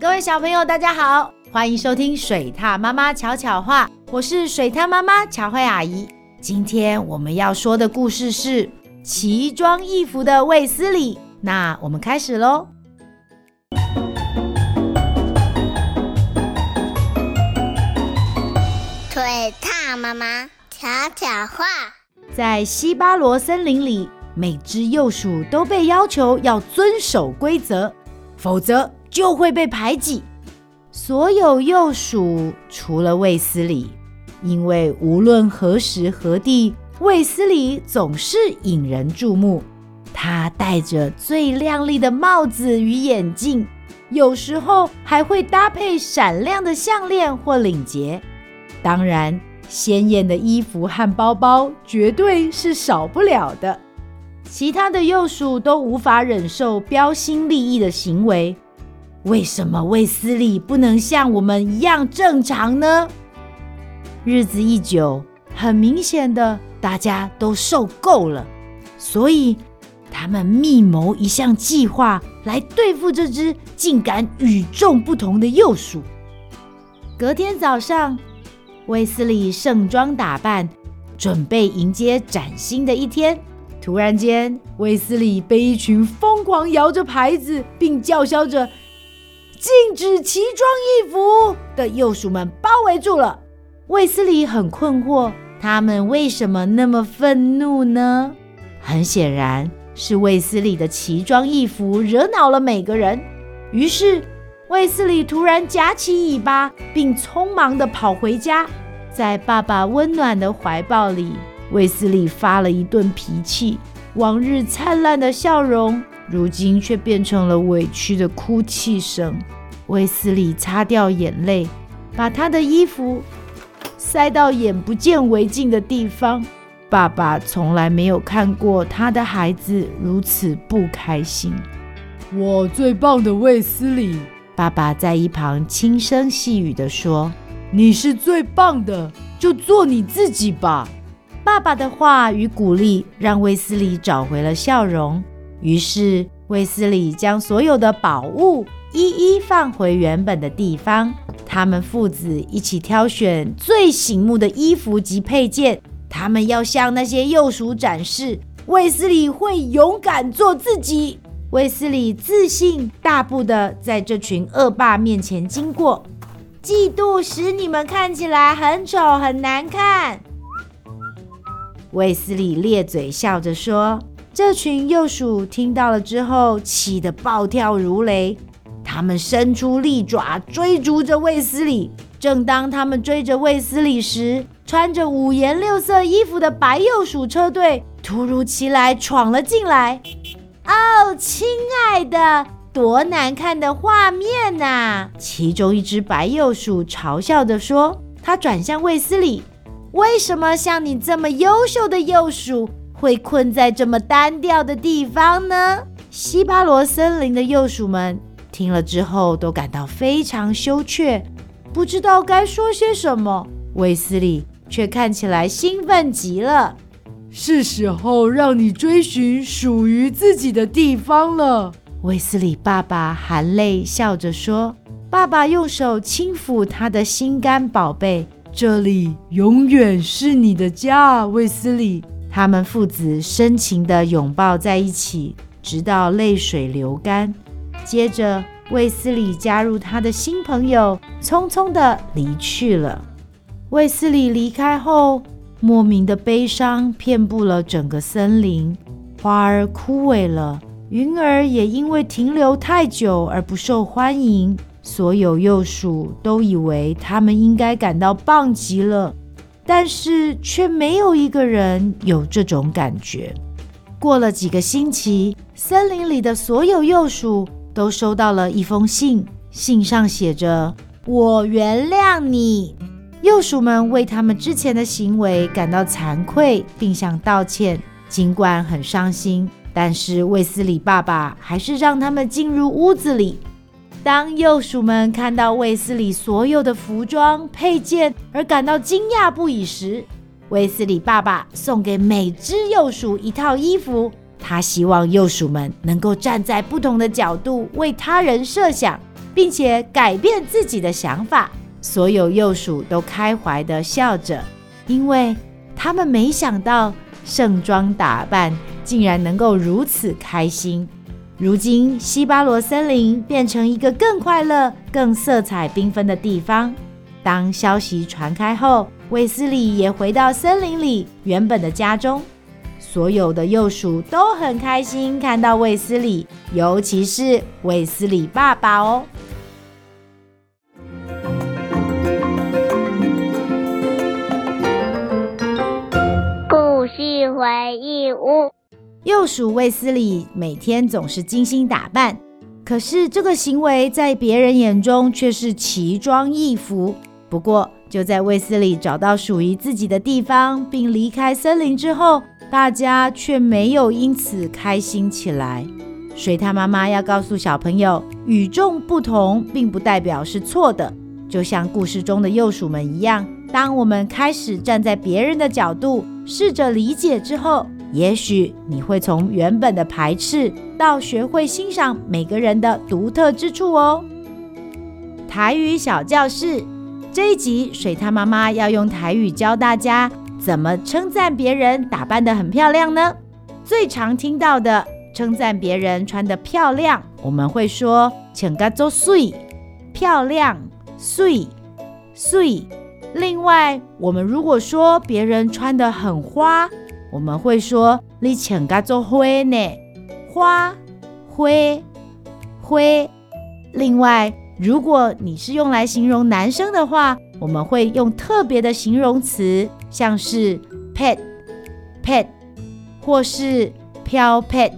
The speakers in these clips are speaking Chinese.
各位小朋友大家好，欢迎收听水獭妈妈巧巧话，我是水獭妈妈巧慧阿姨。今天我们要说的故事是奇装异服的卫斯理，那我们开始咯。 水獭妈妈巧巧话。 在西巴罗森林里，每只幼鼠都被要求要遵守规则，否则就会被排挤。所有幼鼠除了卫斯理，因为无论何时何地，卫斯理总是引人注目。他戴着最亮丽的帽子与眼镜，有时候还会搭配闪亮的项链或领结。当然，鲜艳的衣服和包包绝对是少不了的。其他的幼鼠都无法忍受标新立异的行为，为什么卫斯理不能像我们一样正常呢？日子一久，很明显的，大家都受够了，所以他们密谋一项计划来对付这只竟敢与众不同的幼鼠。隔天早上，卫斯理盛装打扮，准备迎接崭新的一天。突然间，卫斯理被一群疯狂摇着牌子并叫嚣着禁止奇装异服的幼鼠们包围住了。卫斯理很困惑，他们为什么那么愤怒呢？很显然是卫斯理的奇装异服惹恼了每个人。于是卫斯理突然夹起尾巴，并匆忙地跑回家。在爸爸温暖的怀抱里，卫斯理发了一顿脾气，往日灿烂的笑容，如今却变成了委屈的哭泣声。卫斯理擦掉眼泪，把他的衣服塞到眼不见为净的地方。爸爸从来没有看过他的孩子如此不开心。 我最棒的卫斯理， 爸爸在一旁轻声细语地说， 你是最棒的，就做你自己吧。 爸爸的话与鼓励让卫斯理找回了笑容，于是卫斯理将所有的宝物一一放回原本的地方。他们父子一起挑选最醒目的衣服及配件，他们要向那些幼鼠展示卫斯理会勇敢做自己。卫斯理自信大步地在这群恶霸面前经过，嫉妒使你们看起来很丑很难看。卫斯理咧嘴笑着说。这群幼鼠听到了之后，气得暴跳如雷，他们伸出利爪追逐着卫斯理。正当他们追着卫斯理时，穿着五颜六色衣服的白幼鼠车队突如其来闯了进来。哦，亲爱的，多难看的画面啊！其中一只白幼鼠嘲笑地说。他转向卫斯理，为什么像你这么优秀的幼鼠会困在这么单调的地方呢？西巴罗森林的幼鼠们听了之后都感到非常羞怯，不知道该说些什么。卫斯理却看起来兴奋极了。 是时候让你追寻属于自己的地方了。 卫斯理爸爸含泪笑着说。爸爸用手轻抚他的心肝宝贝， 这里永远是你的家，卫斯理。 他们父子深情地拥抱在一起，直到泪水流干。接着卫斯理加入他的新朋友，匆匆地离去了。卫斯理离开后，莫名的悲伤遍布了整个森林，花儿枯萎了，云儿也因为停留太久而不受欢迎。所有幼鼠都以为他们应该感到棒极了，但是却没有一个人有这种感觉。过了几个星期，森林里的所有幼鼠都收到了一封信，信上写着我原谅你。幼鼠们为他们之前的行为感到惭愧，并想道歉。尽管很伤心，但是卫斯理爸爸还是让他们进入屋子里。当幼鼠们看到卫斯理所有的服装配件而感到惊讶不已时，卫斯理爸爸送给每只幼鼠一套衣服，他希望幼鼠们能够站在不同的角度为他人设想， 并且改变自己的想法。所有幼鼠都开怀地笑着，因为他们没想到盛装打扮竟然能够如此开心。如今西巴罗森林变成一个更快乐、更色彩缤纷的地方。当消息传开后，卫斯理也回到森林里原本的家中。所有的幼鼠都很开心看到卫斯理，尤其是卫斯理爸爸哦。 故事回忆屋。 幼鼠卫斯理每天总是精心打扮，可是这个行为在别人眼中却是奇装异服。不过就在卫斯理找到属于自己的地方并离开森林之后，大家却没有因此开心起来。水獭妈妈要告诉小朋友，与众不同并不代表是错的，就像故事中的幼鼠们一样，当我们开始站在别人的角度试着理解之后，也许你会从原本的排斥到学会欣赏每个人的独特之处哦。台语小教室，这一集水獭妈妈要用台语教大家怎么称赞别人打扮得很漂亮呢？最常听到的称赞别人穿得漂亮，我们会说穿得很水，漂亮，水，水。另外，我们如果说别人穿得很花，我们会说你穿得很花呢，花，花，花。另外，如果你是用来形容男生的话，我们会用特别的形容词，像是 pet， 或是飘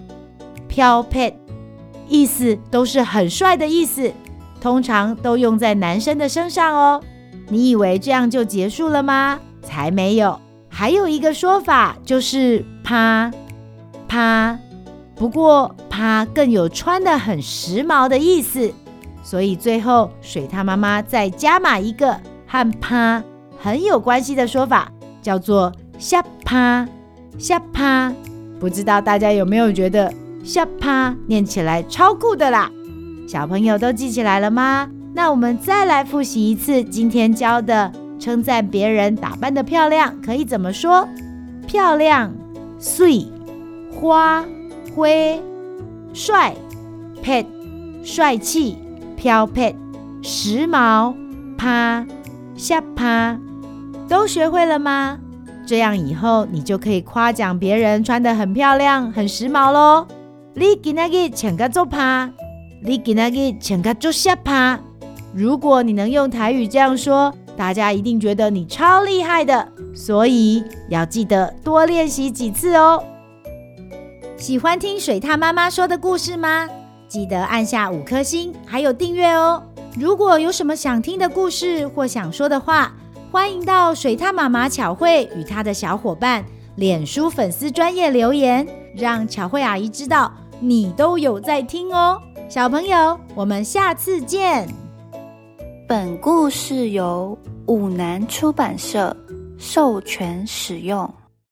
pet， 意思都是很帅的意思，通常都用在男生的身上哦。你以为这样就结束了吗？才没有，还有一个说法就是趴，不过趴更有穿得很时髦的意思，所以最后水獭妈妈再加码一个和趴很有关系的说法，叫做下趴。不知道大家有没有觉得下趴念起来超酷的啦？小朋友都记起来了吗？那我们再来复习一次今天教的称赞别人打扮的漂亮可以怎么说？漂亮，水，花，花，帅， pet， 帅气，飘 pet， 时髦，趴，下趴。都学会了吗？这样以后你就可以夸奖别人穿得很漂亮很时髦咯。你今天穿得很趴，你今天穿得很下趴。如果你能用台语这样说，大家一定觉得你超厉害的，所以要记得多练习几次哦。喜欢听水獭妈妈说的故事吗？记得按下5颗星，还有订阅哦。如果有什么想听的故事或想说的话，欢迎到水獭妈妈巧慧与她的小伙伴脸书粉丝专页留言，让巧慧阿姨知道你都有在听哦。小朋友，我们下次见。 本故事由五南出版社授权使用。